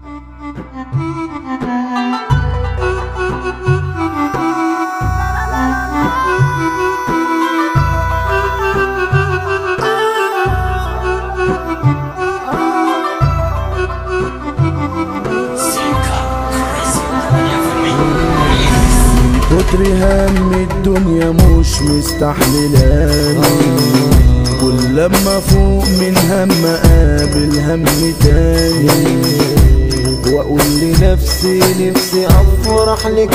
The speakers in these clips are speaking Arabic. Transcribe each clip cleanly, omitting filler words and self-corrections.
كتر هم الدنيا مش مستحملاني، كل لما فوق من هم قابل هم تاني، واقول لنفسي نفسي افرح لك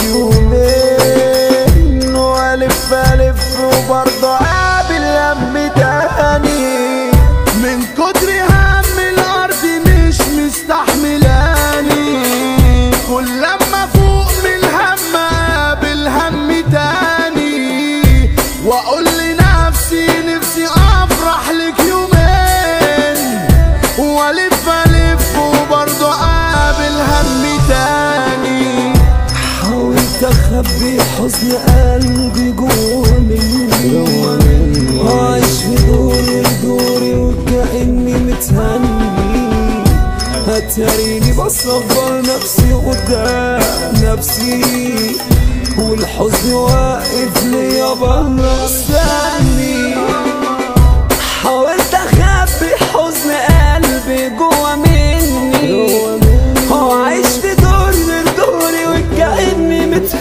يومين، والف الف وبرضه قابل هم تاني، من كتر هم الارض مش مستحملاني، كل لما فوق من هم قابل هم تاني، واقول لنفسي نفسي افرح لك يومين، والف الف وبرضه قابل هم تاني. حاولت اخبي حزن قلبي جوا مني، وعايش في دوري وكأني متهني، هتريني بصبر نفسي قدام نفسي، والحزن واقف ليا بره مستني. حاولت اخبي حزن قلبي جوا مني، وعايش في دوري وكأني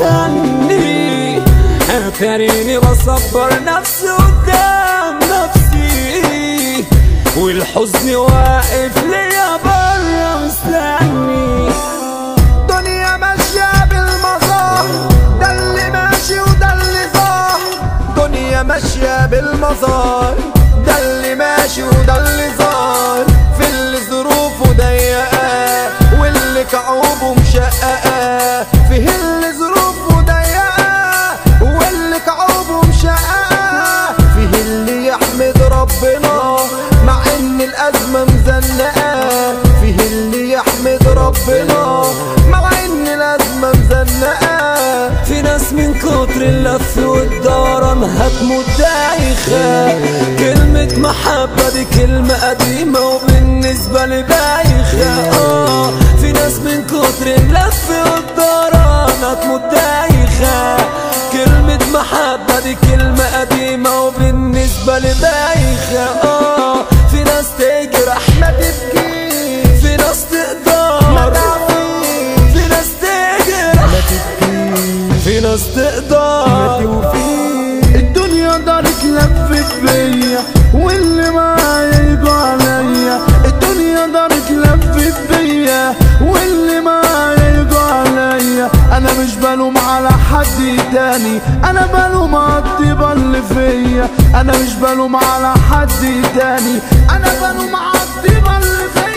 متهني، هتريني بصبر نفسي قدام نفسي، والحزن واقف ليا بره مستني. دنيا ماشية بالمظاهر، ده اللي ماشي وده اللي ظاهر، دنيا ماشية بالمظاهر، ده اللي ماشي وده اللي ظاهر، في اللي ظروفه ضيقة واللي كعوبه مشققة، فيه اللي ظروفه ضيقة واللي كعوبه مشققة، فيه اللي يحمد ربنا مع ان الازمة مزنقة، فيه اللي يحمد ربنا مع ان الازمة مزنقة. في ناس من كتر اللف والدوران هتموت دايخة، كلمة محبة دي كلمة قديمة وبالنسبة لي بايخة. في ناس من كتر اللف والدوران هتموت دايخة، كلمة محبة دي كلمة قديمة وبالنسبة لي بايخة. في ناس تجرح ما تبكي، في ناس تقدر ما تعفي، في ناس تجرح ما تبكي، في ناس تقدر ما توفي. الدنيا دارت لفت بيا واللي معايا يجوا عليا، الدنيا دارت لفت بيا واللي معايا يجوا عليا، انا مش بلوم على حد تاني، انا بلوم على الطيبة اللي فيا، انا مش بلوم على حد تاني، انا بلوم على الطيبة اللي فيا.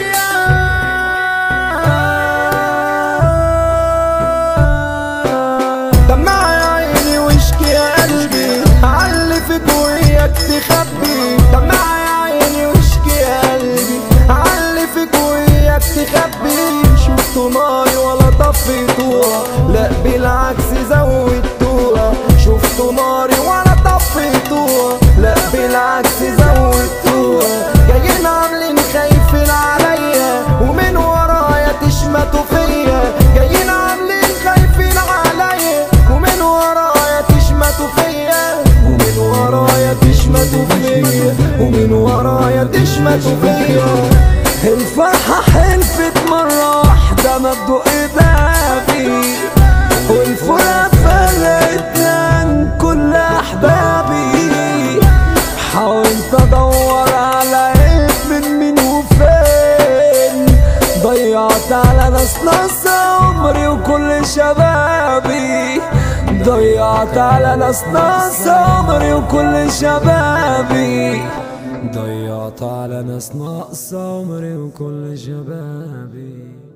دمع يا عيني واشكي يا قلبي، علي فيك وياك تخبي، دمع يا عيني واشكي يا قلبي، علي فيك وياك تخبي، شفتوا ناري ولا طفيتوها، لا بالعكس زودتوها، شفتوا ناري ولا طفيتوها، لا بالعكس زودتوها، جايين عاملين خايفين عليا ومن ورايا تشمتوا فيا، جايين عاملين خايفين عليا ومن ورايا تشمتوا فيا، ومن ورايا تشمتوا فيا، ومن ورايا تشمتوا فيا. الفرحة حلفت مرة واحدة ما تدق بابي، والفرقة فرقتنا عن كل أحبابي، حاولت أدور على عيب من مين وفين، ضيعت على ناس عمري وكل شبابي، ضيعت على ناس عمري وكل شبابي، ضيعت على ناس ناقصة عمري وكل شبابي.